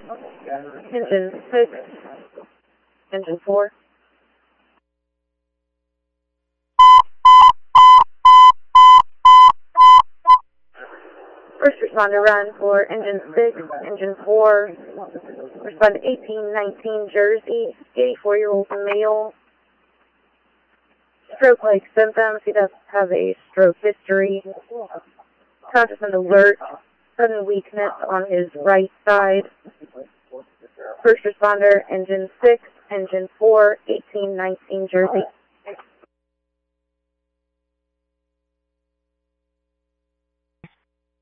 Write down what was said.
Engine 6, Engine 4. First responder run for Engine 6, Engine 4. Respond to 1819 Jersey, 84-year-old male. Stroke-like symptoms. He does have a stroke history. Conscious and alert. Sudden weakness on his right side. First responder, Engine 6, Engine 4, 1819 Jersey.